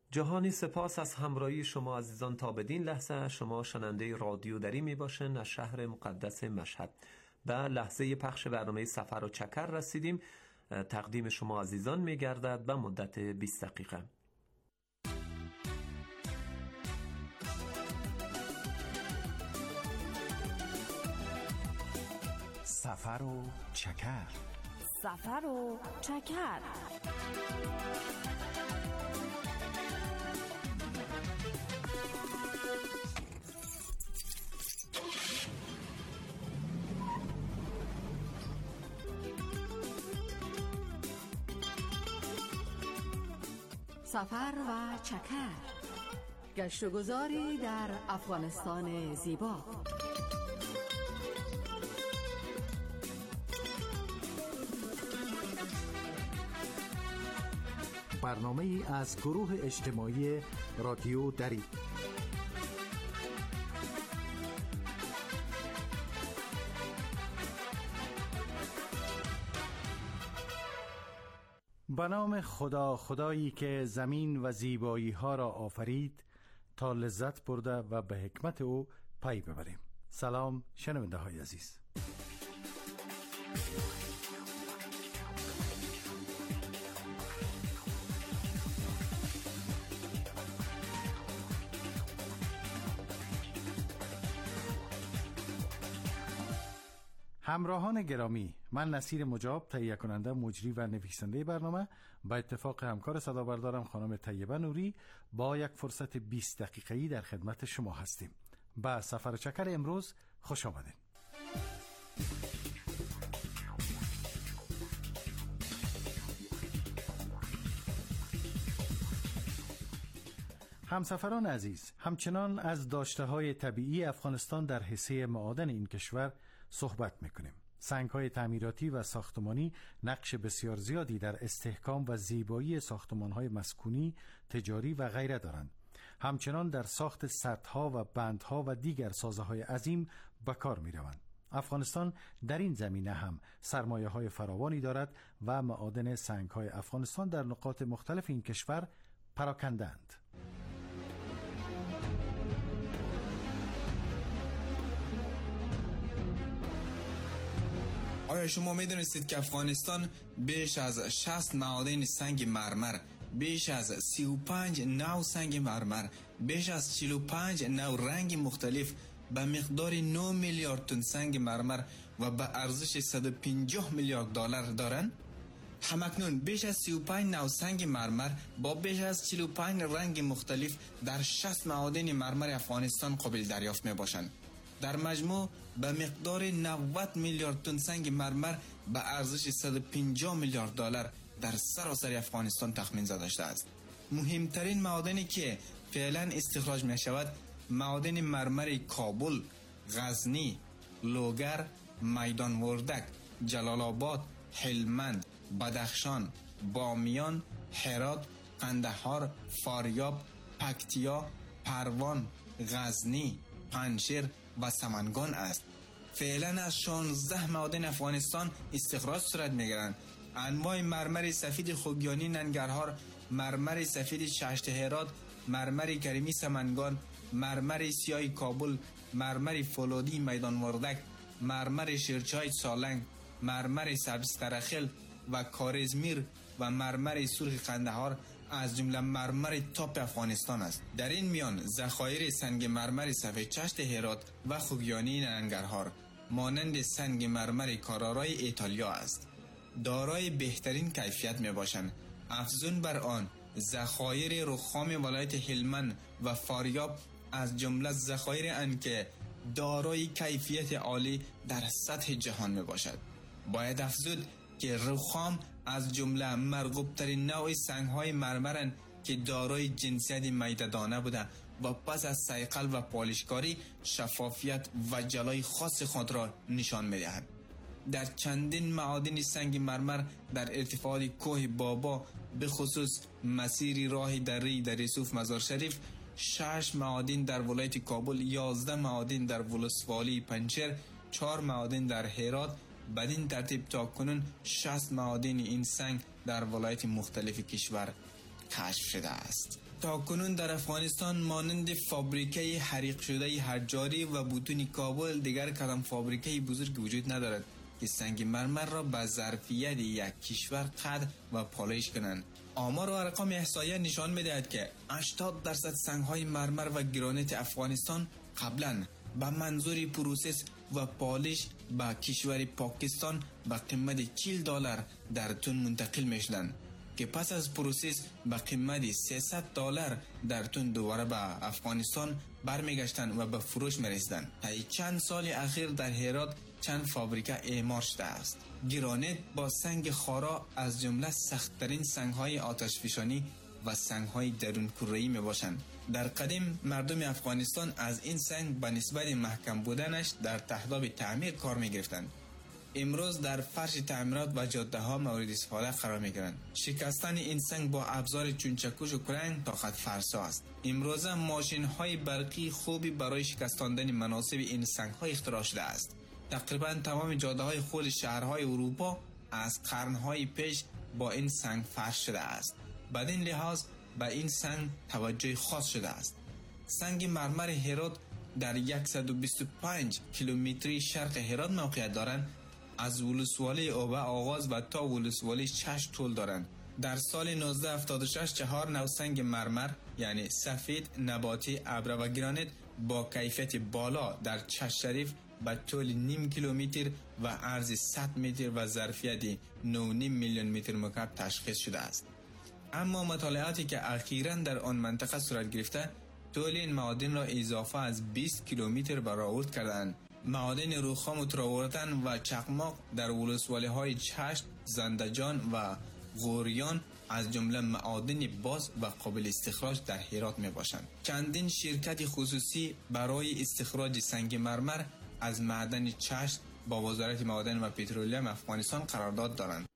جهانی سپاس از همراهی شما عزیزان. تا بدین لحظه شما شنونده رادیو دری می باشین از شهر مقدس مشهد. به لحظه پخش برنامه سفر و چکر رسیدیم. تقدیم شما عزیزان می گردد به مدت 20 دقیقه. سفر و چکر. سفر و چکر. سفر و چکر. گشت و گذاری در افغانستان زیبا. برنامه ای از گروه اجتماعی رادیو دری. به نام خدا، خدایی که زمین و زیبایی ها را آفرید تا لذت برده و به حکمت او پی ببریم. سلام شنونده های عزیز. همراهان گرامی، من نصیر مجاب، تهیه کننده، مجری و نویسنده برنامه، با اتفاق همکار صدابردارم خانم طیبه نوری با یک فرصت 20 دقیقه‌ای در خدمت شما هستیم. با سفر چکر امروز خوش آمدید. همسفران عزیز، همچنان از داشته‌های طبیعی افغانستان در حصه معادن این کشور صحبت میکنیم. سنگ‌های تعمیراتی و ساختمانی نقش بسیار زیادی در استحکام و زیبایی ساختمان‌های مسکونی، تجاری و غیره دارند. همچنان در ساخت سدها و بندها و دیگر سازه‌های عظیم به کار می‌روند. افغانستان در این زمینه هم سرمایه‌های فراوانی دارد و معادن سنگ‌های افغانستان در نقاط مختلف این کشور پراکنده‌اند. آیا شما می‌دانستید که افغانستان بیش از 60 معادن سنگ مرمر، بیش از 35 نوع سنگ مرمر، بیش از 45 نوع رنگ مختلف به مقدار 9 میلیارد تن سنگ مرمر و به ارزش 150 میلیارد دلار دارند؟ همکنون بیش از 35 نوع سنگ مرمر با بیش از 45 رنگ مختلف در 60 معادن مرمر افغانستان قابل دریافت میباشند. در مجموع به مقدار 90 میلیارد تن سنگ مرمر به ارزش 150 میلیارد دلار در سراسر افغانستان تخمین زده شده است. مهمترین معادنی که فعلا استخراج می شود معادن مرمر کابل، غزنی، لوگر، میدان وردک، جلال آباد، هلمند، بدخشان، بامیان، هرات، قندهار، فاریاب، پکتیا، پروان، غزنی، پنجشیر و سمنگان است. فعلا از 16 معادن افغانستان استخراج صورت می‌گیرند. انواع مرمر سفید خوگیانی ننگرهار، مرمر سفید ششت هرات، مرمر کریمی سمنگان، مرمر سیاه کابل، مرمر فولادی میدان وردک، مرمر شیرچای سالنگ، مرمر سبز ترخل و کارزمیر و مرمر سرخ قندهار از جمله مرمر تاپ افغانستان است. در این میان ذخایر سنگ مرمر سفید چشت هرات و خوگیانی ننگرهار مانند سنگ مرمر کارارای ایتالیا است. دارای بهترین کیفیت می باشند. افزون بر آن ذخایر رخام ولایت هلمند و فاریاب از جمله ذخایر ان که دارای کیفیت عالی در سطح جهان می باشد. باید افزود که رخام از جمله مرغوب ترین نوع سنگ های مرمرن که دارای جنسیت میده‌دانه بوده و پس از صیقل و پالشکاری شفافیت و جلای خاص خود را نشان می‌دهند. در چندین معادن سنگ مرمر در ارتفاع کوه بابا به خصوص مسیر راه دری در یوسف مزار شریف 6 معادن در ولایت کابل، 11 معادن در ولسوالی پنجشیر، 4 معادن در هرات، بدین ترتیب تا کنون 60 معادن این سنگ در ولایت مختلف کشور کشف شده است. تاکنون در افغانستان مانند فابریکه حریق شده حجاری و بوتون کابل دیگر کدام فابریکه بزرگ وجود ندارد که سنگ مرمر را به ظرفیت یک کشور قطع و پالایش کنند. آمار و ارقام احصاییه نشان می‌دهد که 80% سنگ‌های مرمر و گرانیت افغانستان قبلاً به منظور پروسس و پالش به کشور پاکستان به قیمت $40 در تن منتقل می‌شدند که پس از پروسس به قیمت $300 در تن دوباره به افغانستان برمیگشتند و به فروش می‌رسیدند. طی چند سال اخیر در هرات چند فابریکه اعمار شده است. گرانیت با سنگ خارا از جمله سخت‌ترین سنگ‌های آتشفشانی و سنگ‌های درون کره‌ای میباشند. در قدیم مردم افغانستان از این سنگ به نسبت محکم بودنش در تهداب تعمیر کار می‌گرفتند. امروز در فرش تعمیرات و جاده‌ها مورد استفاده قرار می‌گیرند. شکستن این سنگ با ابزار چون چکش و کرنگ طاقت فرسا است. امروزه ماشین‌های برقی خوبی برای شکستاندن مناسب این سنگ‌ها اختراع شده است. تقریبا تمام جاده‌های خود شهرهای اروپا از قرن‌های پیش با این سنگ فرش شده است. بدین لحاظ به این سنگ توجه خاص شده است. سنگ مرمر هرات در 125 کیلومتری شرق هرات موقعیت دارند. از ولسوالی اوبه آغاز و تا ولسوالی چشم طول دارند. در سال 1976 4 نوع سنگ مرمر یعنی سفید، نباتی، ابر و گرانیت با کیفیت بالا در چشم شریف به طول 0.5 کیلومتر و عرض 100 متر و ظرفیت 9.5 میلیون متر مکعب تشخیص شده است. اما مطالعاتی که اخیراً در آن منطقه صورت گرفته طول این معادن را اضافه از 20 کیلومتر برآورد کردند. معادن رخام و تراورتن و چقماق در ولسوالی های چشم، زندجان و غوریان از جمله معادن باز و قابل استخراج در هرات می باشند. چندین شرکت خصوصی برای استخراج سنگ مرمر از معدن چشم با وزارت معادن و پترولیم افغانستان قرارداد دارند.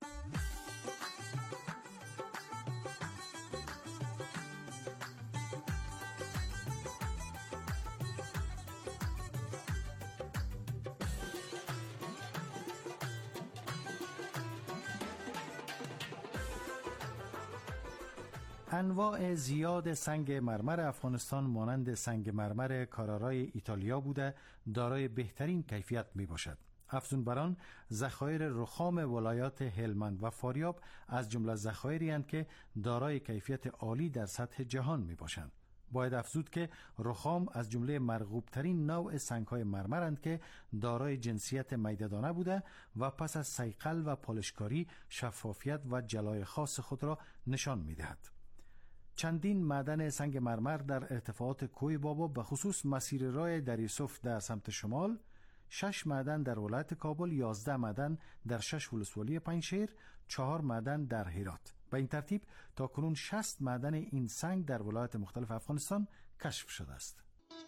انواع زیاد سنگ مرمر افغانستان مانند سنگ مرمر کارارای ایتالیا بوده دارای بهترین کیفیت می باشد. افزون بر آن ذخایر رخام ولایات هلمند و فاریاب از جمله ذخایری اند که دارای کیفیت عالی در سطح جهان می باشند. باید افزود که رخام از جمله مرغوب ترین نوع سنگ های مرمرند که دارای جنسیت میده‌دانه بوده و پس از صیقل و پالشکاری شفافیت و جلای خاص خود را نشان می دهد. چندین معدن سنگ مرمر در ارتفاعات کوه بابا به خصوص مسیر راه دریسوف در سمت شمال، 6 معدن در ولایت کابل، 11 معدن در 6 ولسوالی پنجشیر، 4 معدن در هرات. به این ترتیب تا کنون 60 معدن این سنگ در ولایات مختلف افغانستان کشف شده است.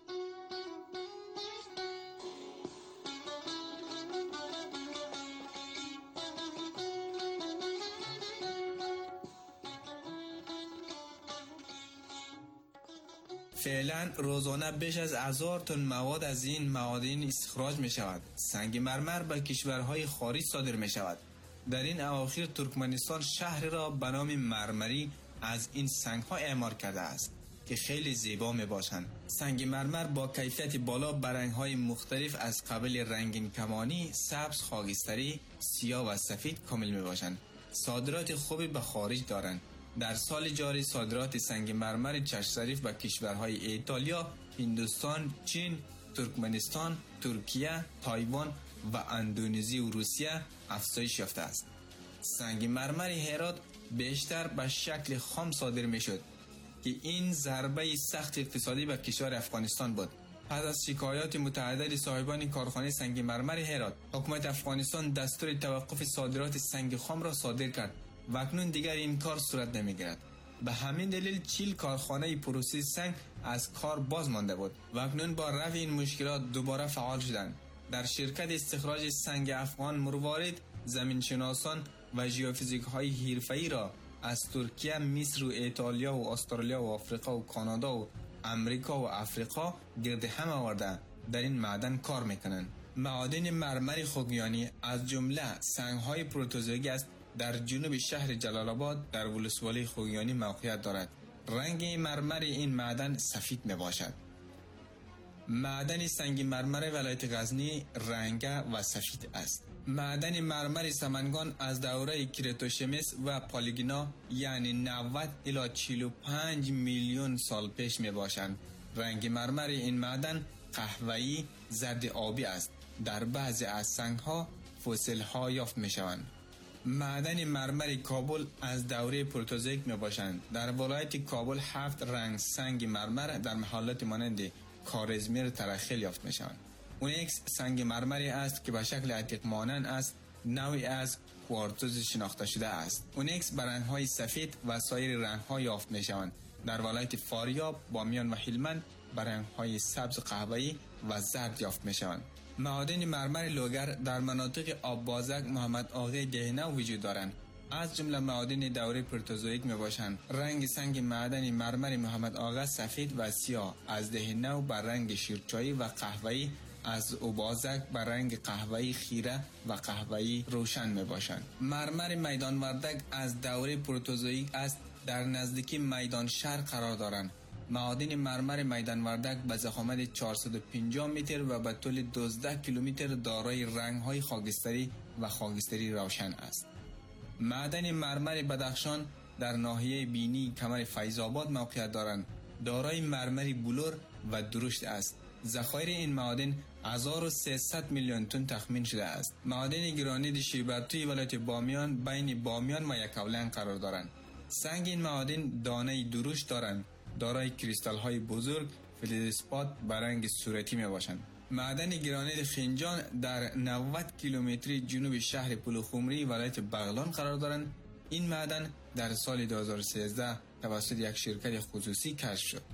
فعلا روزانه بیش از 1000 تن مواد از این معادن استخراج می شود. سنگ مرمر به کشورهای خارج صادر می شود. در این اواخر ترکمنستان شهر را به نام مرمری از این سنگ ها اعمار کرده است که خیلی زیبا می باشند. سنگ مرمر با کیفیت بالا به رنگ های مختلف از قبیل رنگین کمانی، سبز، خاکستری، سیاه و سفید کامل می باشند. صادرات خوبی به خارج دارند. در سال جاری صادرات سنگ مرمر چشم شریف به کشورهای ایتالیا، هندوستان، چین، ترکمنستان، ترکیه، تایوان و اندونزی و روسیه افزایش یافته است. سنگ مرمر هرات بیشتر به شکل خام صادر می شد که این ضربه سخت اقتصادی به کشور افغانستان بود. پس از شکایات متعدد صاحبان کارخانه سنگ مرمر هرات، حکومت افغانستان دستور توقف صادرات سنگ خام را صادر کرد و اکنون دیگر این کار صورت نمیگیرد. به همین دلیل 40 کارخانه پروسس سنگ از کار باز مانده بود و اکنون با رفع این مشکلات دوباره فعال شدند. در شرکت استخراج سنگ افغان مروارید زمینشناسان و ژئوفیزیک های حرفه‌ای را از ترکیه، مصر و ایتالیا و استرالیا و آفریقا و کانادا و امریکا و افریقا گرد هم آورده در این معدن کار میکنند. معادن مرمر خوگیانی از جمله سنگ های پروتوزویک است. در جنوب شهر جلال آباد در ولسوالی خوگیانی موقعیت دارد. رنگ مرمر این معدن سفید می باشد. معدن سنگ مرمر ولایت غزنی رنگه و سفید است. معدن مرمر سمنگان از دوره کریتوشیمس و پالیگنا یعنی 90 الی 45 میلیون سال پیش می باشند. رنگ مرمر این معدن قهوه‌ای زرد آبی است. در بعضی از سنگ‌ها فسیل‌ها یافت می‌شوند. معدن مرمر کابل از دوره پروتوزویک میباشند. در ولایت کابل 7 رنگ سنگ مرمر در محلات مانند کارزمیر ترخیل یافت میشوند. اونکس سنگ مرمری است که به شکل عتیق مانند است، نوعی از کوارتز شناخته شده است. اونکس به رنگ‌های سفید و سایر رنگ‌ها یافت میشوند. در ولایت فاریاب، بامیان و هلمند به رنگ‌های سبز قهوه‌ای و زرد یافت میشوند. معادن مرمر لوگر در مناطق آببازک، محمد آغا دهنه وجود دارند. از جمله معادن دوره پروتوزویک می باشند. رنگ سنگ معدن مرمر محمد آغا سفید و سیاه، از دهنه بر رنگ شیرچایی و قهوه‌ای، از اوبازک بر رنگ قهوه‌ای خیره و قهوه‌ای روشن می باشند. مرمر میدان وردک از دوره پروتوزویک است، در نزدیکی میدان شهر قرار دارند. معادن مرمر میدان وردک به ضخامت 450 متر و به طول 12 کیلومتر دارای رنگ‌های خاکستری و خاکستری روشن است. معدن مرمر بدخشان در ناحیه بینی کمر فیض‌آباد موقعیت دارند. دارای مرمری بلور و درشت است. ذخایر این معادن 1300 میلیون تن تخمین شده است. معادن گرانیت شیربرتوی ولایت بامیان بین بامیان و یکاولنگ قرار دارند. سنگ این معادن دانه درشت دارند. دارای کریستال های بزرگ فلزپات به رنگ صورتی می باشند. معدن گرانیت خنجان در 90 کیلومتری جنوب شهر پلوخمری ولایت بغلان قرار دارند. این معدن در سال 2013 توسط یک شرکت خصوصی کشف شد.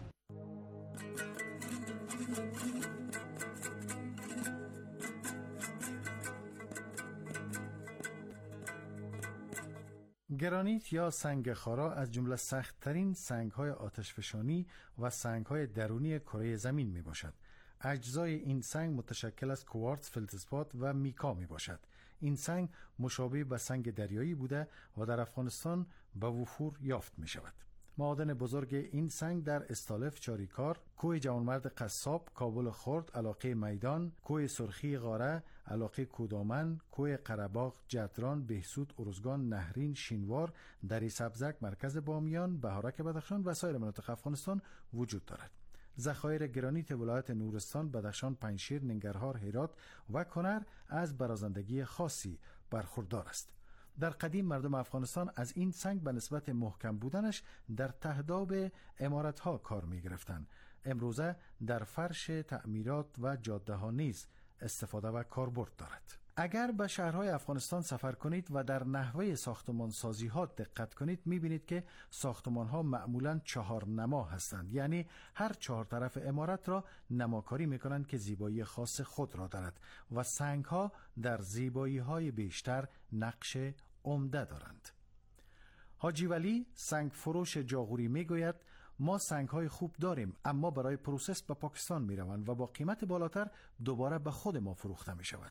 گرانیت یا سنگ خارا از جمله سخت‌ترین سنگ‌های آتشفشانی و سنگ‌های درونی کره زمین میباشد. اجزای این سنگ متشکل از کوارتز، فلزپات و میکا میباشد. این سنگ مشابه به سنگ دریایی بوده و در افغانستان به وفور یافت میشود. معادن بزرگ این سنگ در استالف، چاریکار، کوه جوانمرد قصاب، کابل خرد، علاقه میدان، کوه سرخی غاره، علاقه کودامن، کوه قره‌باغ، جدران، بهسود، ارزگان، نهرین، شینوار، دری سبزک، مرکز بامیان، بهارک بدخشان و سایر مناطق افغانستان وجود دارد. ذخایر گرانیت ولایت نورستان، بدخشان، پنجشیر، ننگرهار، هرات و کنر از برازندگی خاصی برخوردار است. در قدیم مردم افغانستان از این سنگ به نسبت محکم بودنش در تهداب عمارت‌ها کار می‌گرفتند. امروزه در فرش تعمیرات و جاده‌ها نیز استفاده و کاربرد دارد. اگر به شهرهای افغانستان سفر کنید و در نحوه ساختمان‌سازی‌ها دقت کنید می‌بینید که ساختمان‌ها معمولاً 4 نما هستند، یعنی هر 4 طرف عمارت را نماکاری می‌کنند که زیبایی خاص خود را دارد و سنگ‌ها در زیبایی‌های بیشتر نقش عمده دارند. حاجی ولی سنگ فروش جاغوری میگوید ما سنگ‌های خوب داریم، اما برای پروسس به پاکستان می‌روند و با قیمت بالاتر دوباره به خود ما فروخته می‌شود.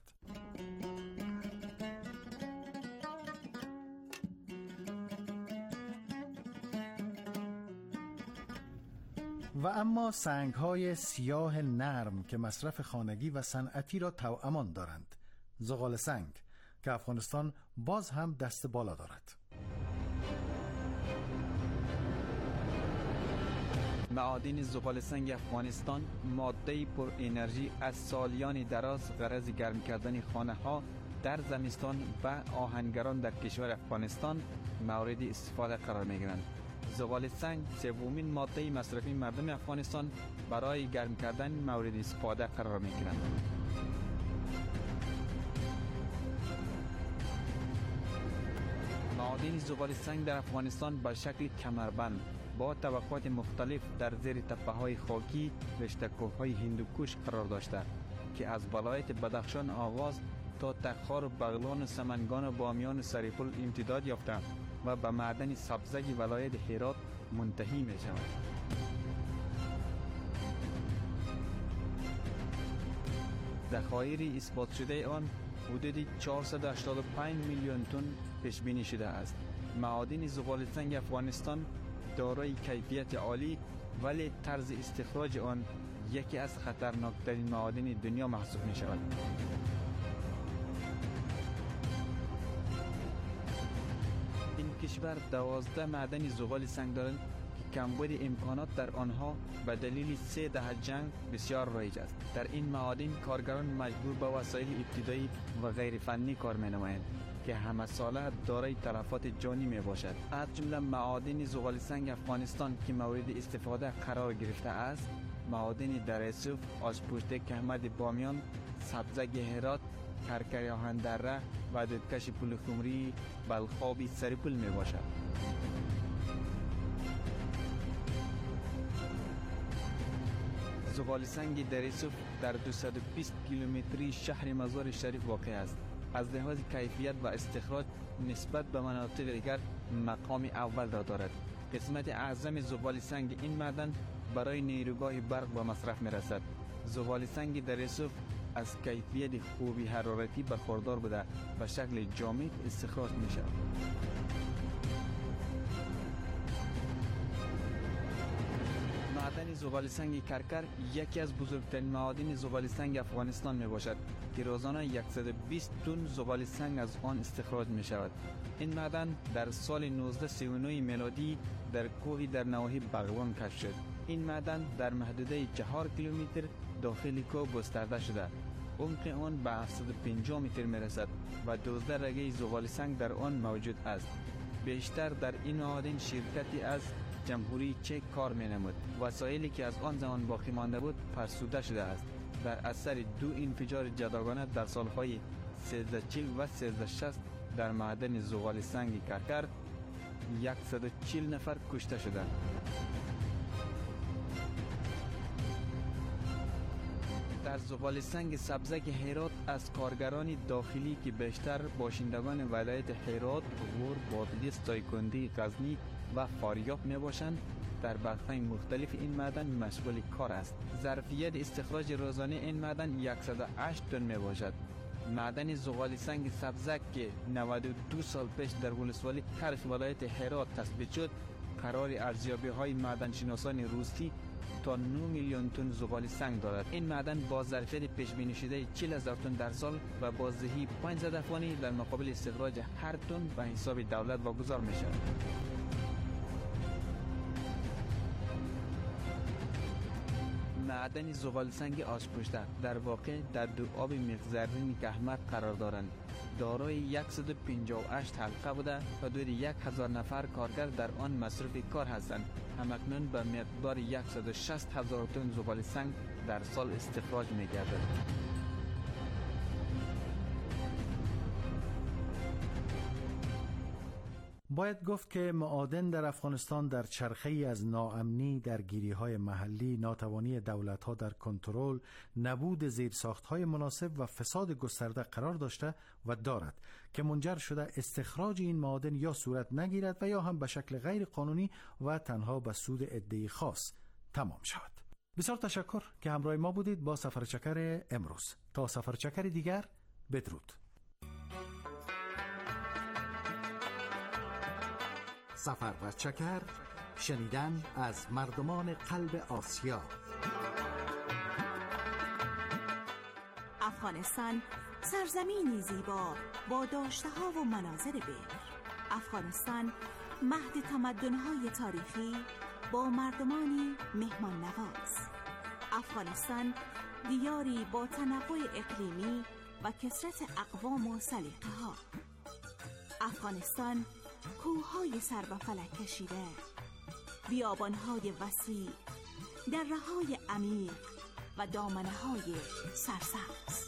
و اما سنگ‌های سیاه نرم که مصرف خانگی و صنعتی را توامان دارند. زغال سنگ که افغانستان باز هم دست بالا دارد. معادن زغال سنگ افغانستان ماده پر انرژی از سالیان دراز غرض گرم کردن خانه ها در زمستان و آهنگران در کشور افغانستان مورد استفاده قرار می گیرند. زغال سنگ سومین ماده مصرفی مردم افغانستان برای گرم کردن مورد استفاده قرار می گیرند. معادن زغال سنگ در افغانستان به شکل کمربند با طبقات مختلف در زیر تپه‌های خاکی رشته کوه‌های هندوکش قرار داشته که از ولایت بدخشان آغاز تا تخار و بغلان و سمنگان و بامیان و سریپل امتداد یافته و به معدن سبزک ولایت هرات منتهی می شود. ذخایر اثبات شده آن حدود 485 میلیون تن پیش بینی شده است. معادن زغال سنگ افغانستان دارای کیفیت عالی ولی طرز استخراج آن یکی از خطرناکترین معادن دنیا محسوب می شود. این کشور 12 معدن زغال سنگ دارد که کمبود امکانات در آنها به دلیل 3 دهه جنگ بسیار رایج است. در این معادن کارگران مجبور به وسایل ابتدایی و غیر فنی کار می نمایند که همه ساله دارای تلفات جانی می باشد. از جمله معادن زغال سنگ افغانستان که مورد استفاده قرار گرفته است: معادن دریسوف، آشپشت کهمد بامیان، سبزه هرات، کرکر آهندره و دودکش پولخمری بلخابی سریپل می باشد. زغال سنگ دریسوف در 220 کیلومتری شهر مزار شریف واقع است. از لحاظ کیفیت و استخراج نسبت به مناطق دیگر مقام اول را دارد. قسمت اعظم زغال سنگ این معدن برای نیروگاه برق و مصرف می رسد. زغال سنگ دریسوف از کیفیت خوبی حرارتی برخوردار بوده به شکل جامد استخراج می شود. معدن زغال سنگ کرکر یکی از بزرگترین معادن زغال سنگ افغانستان می باشد که روزانه 120 تن زغال سنگ از آن استخراج می شود. این معدن در سال 1939 میلادی در کوهی در نواحی بغلان کشف شد. این معدن در محدوده 4 کیلومتر داخل کوه گسترده شده. عمق آن به 750 متر می رسد و 12 رگه زغال سنگ در آن موجود است. بیشتر در این معادن شرکتی از جمهوری چک کار می نمود. وسایلی که از آن زمان باقی مانده بود فرسوده شده است. در اثر 2 انفجار جداگانه در سالهای 1340 و 1360 در معدن زغال سنگ کرکر 140 نفر کشته شدند. در زغال سنگ سبزک هرات از کارگران داخلی که بیشتر باشندگان ولایت هرات، غور، بادغیس، دایکندی، غزنی و فاریاب می باشند در بخش‌های مختلف این معدن مشغول کار است. ظرفیت استخراج روزانه این معدن 108 تن می باشد. معدن زغال سنگ سبزک که 92 سال پیش در ولسوالی کرخ ولایت هرات تثبیت شد، قرار ارزیابی‌های معدنشناسان روسی تا 9 میلیون تن زغال سنگ دارد. این معدن با ظرفیت پیش بینی شده 40,000 تن در سال و بازدهی 500 افغانی در مقابل استخراج هر تن به حساب دولت واگذار می شود. معدن زغال سنگ آشپشته در واقع در دو آب مقزرین کهمر قرار دارند. دارای 158 حلقه بوده و حدود 1000 نفر کارگر در آن مصروف کار هستند. همکنون به مقدار 160,000 تن زغال سنگ در سال استخراج می گردد. باید گفت که معادن در افغانستان در چرخه‌ای از ناامنی، درگیری‌های محلی، ناتوانی دولت‌ها در کنترل، نبود زیرساخت‌های مناسب و فساد گسترده قرار داشته و دارد که منجر شده استخراج این معادن یا صورت نگیرد و یا هم به شکل غیر قانونی و تنها به سود عده‌ای خاص تمام شود. بسیار تشکر که همراه ما بودید با سفر چکر امروز. تا سفر چکر دیگر، بدرود. سفر و چکر، شنیدن از مردمان قلب آسیا. افغانستان سرزمینی زیبا با داشته‌ها و مناظر بکر. افغانستان مهد تمدن‌های تاریخی با مردمانی مهمان نواز. افغانستان دیاری با تنوع اقلیمی و کثرت اقوام و سلیقه‌ها. افغانستان کوههای سر به فلک کشیده، بیابانهای وسیع، دره‌های عمیق و دامنه‌های سرسبز.